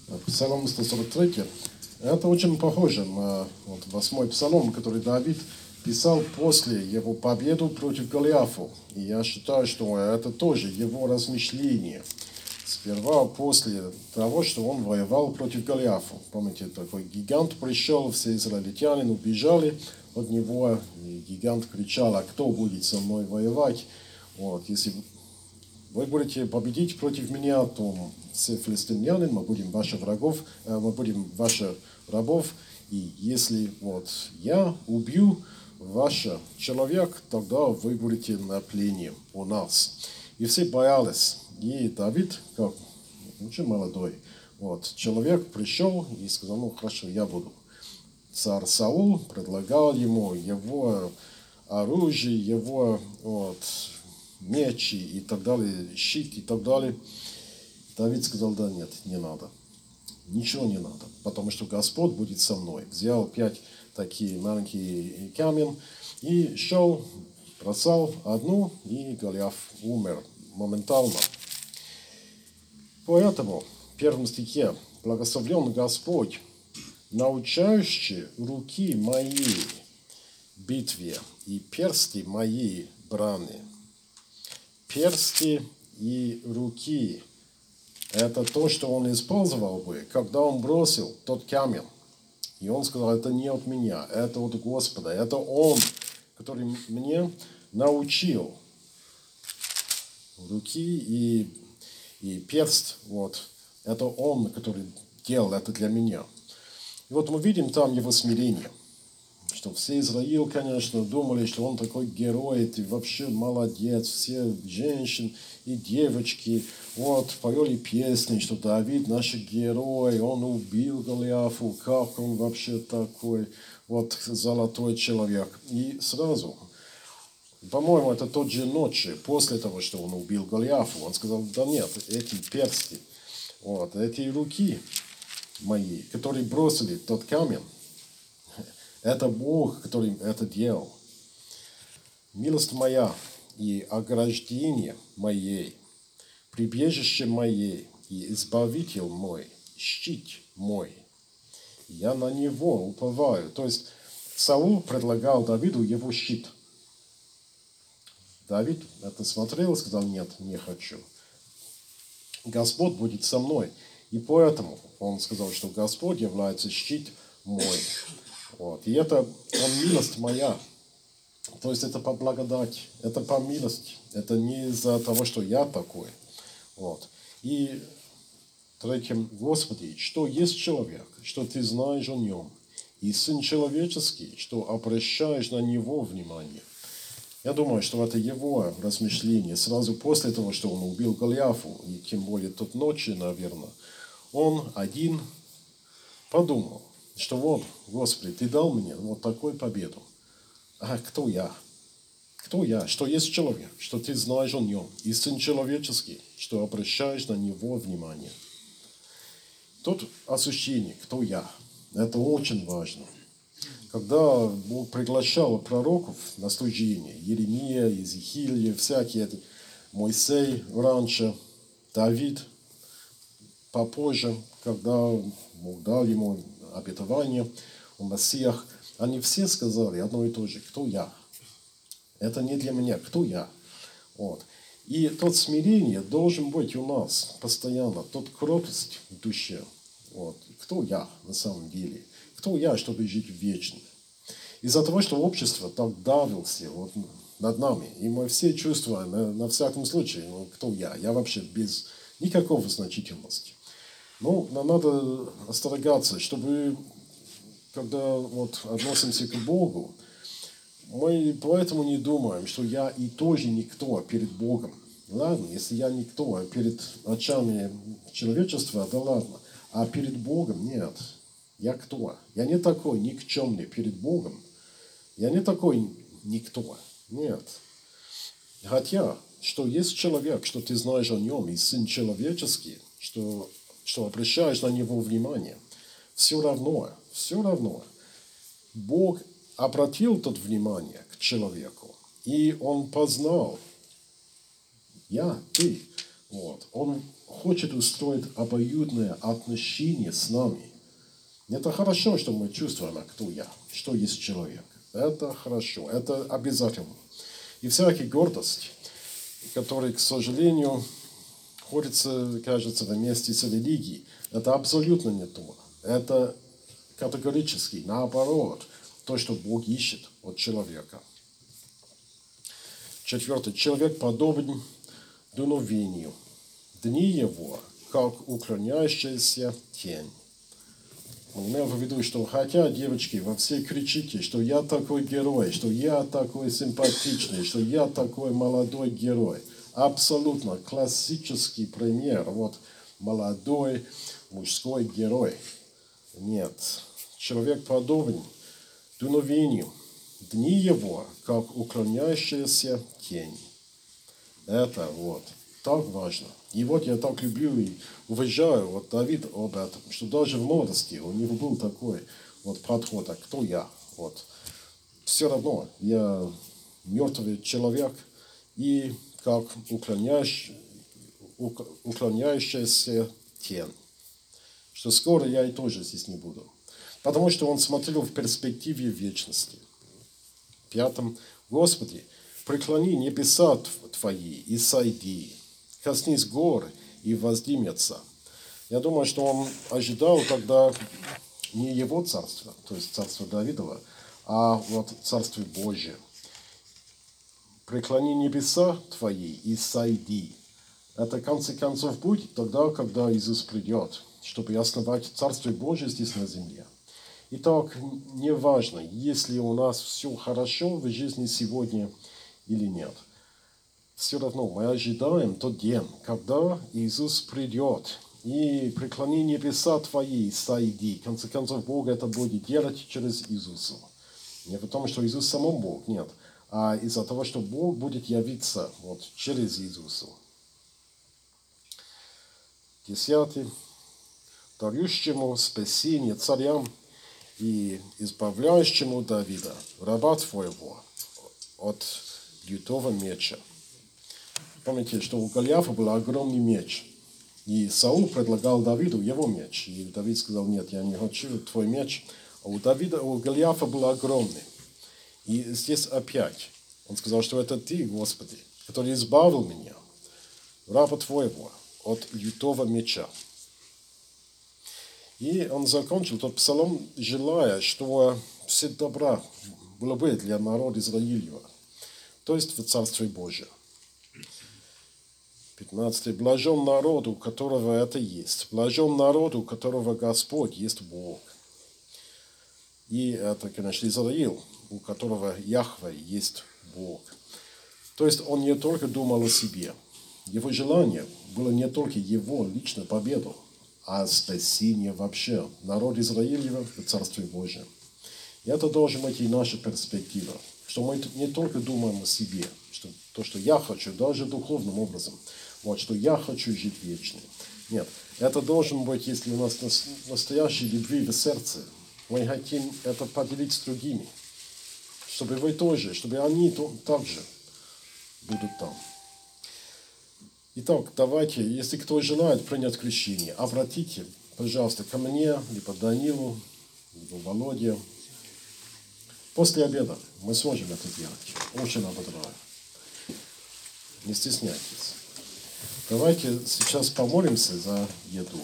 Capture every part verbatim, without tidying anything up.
Псалом сто сорок три. Это очень похоже на вот, восьмой псалом, который Давид писал после его победы против Голиафа. И я считаю, что это тоже его размышление. Сперва после того, что он воевал против Голиафа. Помните, такой гигант пришел, все израильтяне убежали от него. И гигант кричал: а кто будет со мной воевать? Вот, если вы будете победить против меня, то все филистимляне, мы будем ваши врагов, мы будем ваши рабов. И если вот я убью ваших человек, тогда вы будете на плене у нас. И все боялись. И Давид, как очень молодой вот, человек, пришел и сказал: ну хорошо, я буду. Царь Саул предлагал ему его оружие, его вот, мечи и так далее, щит и так далее. Давид сказал: да нет, не надо. Ничего не надо, потому что Господь будет со мной. Взял пять такие маленькие камень и шел, бросал одну, и Голиаф умер моментально. Поэтому в первом стихе: благословлен Господь, научающий руки мои битве и персти мои брани. Персти и руки – это то, что он использовал бы, когда он бросил тот камень. И он сказал: это не от меня, это от Господа, это Он, который мне научил. Руки и, и перст, вот, это Он, который делал это для меня. И вот мы видим там его смирение. Что все Израиль, конечно, думали, что он такой герой, ты вообще молодец, все женщины и девочки вот поели песни, что Давид наш герой, он убил Голиафу, как он вообще такой вот золотой человек. И сразу, по-моему, это тот же ночи, после того, что он убил Голиафу, он сказал: да нет, эти персти, вот, эти руки мои, которые бросили тот камень, это Бог, который это делал. Милость моя и ограждение моей, прибежище моей и избавитель мой, щит мой. Я на него уповаю. То есть Саул предлагал Давиду его щит. Давид это смотрел и сказал: нет, не хочу. Господь будет со мной. И поэтому он сказал, что Господь является щит мой. Вот. И это он, милость моя. То есть это по благодати, это по милости. Это не из-за того, что я такой. Вот. И третьим: Господи, что есть человек, что ты знаешь о нем, и Сын человеческий, что обращаешь на него внимание. Я думаю, что это его размышление сразу после того, что он убил Голиафу, и тем более тот ночи, наверное, он один подумал, что вот, Господи, ты дал мне вот такую победу. А кто я? Кто я? Что есть человек, что ты знаешь о нем, и Сын человеческий, что обращаешь на него внимание. Тут ощущение, кто я. Это очень важно. Когда Бог приглашал пророков на служение, Иеремия, Иезекииль, всякие, Моисей раньше, Давид попозже, когда Бог дал ему обетование о Мессиях, они все сказали одно и то же: кто я? Это не для меня, кто я? Вот. И тот смирение должен быть у нас постоянно, тот кротость в душе. Вот. Кто я на самом деле? Кто я, чтобы жить вечно? Из-за того, что общество так давилось вот, над нами, и мы все чувствуем, на, на всяком случае, ну, кто я? Я вообще без никакой значительности. Ну, нам надо остерегаться, чтобы, когда вот относимся к Богу, мы поэтому не думаем, что я и тоже никто перед Богом. Ладно, если я никто перед очами человечества, да ладно. А перед Богом нет. Я кто? Я не такой никчемный перед Богом. Я не такой никто. Нет. Хотя, что есть человек, что ты знаешь о нем, и Сын человеческий, что, что обращаешь на него внимание, все равно, все равно Бог обратил тут внимание к человеку, и он познал: я, ты, Вот. Он хочет устроить обоюдное отношение с нами. Это хорошо, что мы чувствуем, а кто я, что есть человек. Это хорошо, это обязательно. И всякая гордость, которая, к сожалению, находится, кажется, вместе с религией, это абсолютно не то. Это категорически наоборот, то, что Бог ищет от человека. Четвертое. Человек подобен дуновению. Дни его, как уклоняющаяся тень. Он имел в виду, что хотя, девочки, вы все кричите, что я такой герой, что я такой симпатичный, что я такой молодой герой. Абсолютно классический пример. Вот молодой мужской герой. Нет. Человек подобен дуновению. Дни его, как уклоняющаяся тень. Это вот так важно. И вот я так люблю и уважаю вот Давид об этом, что даже в молодости у него был такой вот подход, а кто я? Вот. Все равно я мертвый человек и как уклоняющий, уклоняющаяся тень. Что скоро я и тоже здесь не буду. Потому что он смотрел в перспективе вечности. Пятом. Господи, преклони небеса Твои и сойди, коснись гор и воздимется. Я думаю, что он ожидал тогда не его царство, то есть царство Давидова, а вот царство Божие. Преклони небеса Твои и сойди. Это, в конце концов, будет тогда, когда Иисус придет, чтобы основать царство Божие здесь на земле. Итак, неважно, есть ли у нас все хорошо в жизни сегодня или нет. Все равно мы ожидаем тот день, когда Иисус придет. И преклони небеса Твои и сойди. В конце концов, Бог это будет делать через Иисуса. Не потому, что Иисус самом Бог, нет. А из-за того, что Бог будет явиться вот, через Иисуса. Десятый. Дарющему спасение царям и избавляющему Давида, раба Твоего, от лютого меча. Помните, что у Голиафа был огромный меч. И Саул предлагал Давиду его меч. И Давид сказал, нет, я не хочу твой меч. А у Давида, у Голиафа был огромный. И здесь опять он сказал, что это Ты, Господи, который избавил меня, раба Твоего, от лютого меча. И он закончил тот псалом, желая, что все добра было бы для народа Израилева, то есть в Царстве Божьем. пятнадцатый. Блажен народу, у которого это есть. Блажен народу, у которого Господь есть Бог. И это, конечно, Израиль, у которого Яхве есть Бог. То есть он не только думал о себе. Его желание было не только его личную победу, а спасение вообще народа Израилева в Царстве Божьем. И это должна быть и наша перспектива, что мы не только думаем о себе, что то, что я хочу, даже духовным образом, вот, что я хочу жить вечно. Нет, это должен быть, если у нас настоящая любви в сердце, мы хотим это поделить с другими, чтобы вы тоже, чтобы они также будут там. Итак, давайте, если кто желает принять крещение, обратите, пожалуйста, ко мне, либо Данилу, либо Володе. После обеда мы сможем это делать. Очень ободряю. Не стесняйтесь. Давайте сейчас помолимся за еду.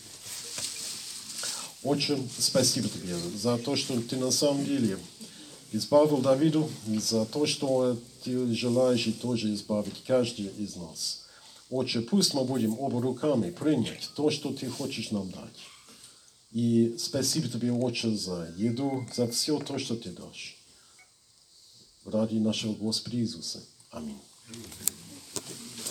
Очень спасибо тебе за то, что ты на самом деле избавил Давиду, и за то, что ты желаешь и тоже избавить каждый из нас. Отче, пусть мы будем оба руками принять то, что Ты хочешь нам дать. И спасибо Тебе, Отче, за еду, за все то, что Ты дашь. Ради нашего Господа Иисуса. Аминь.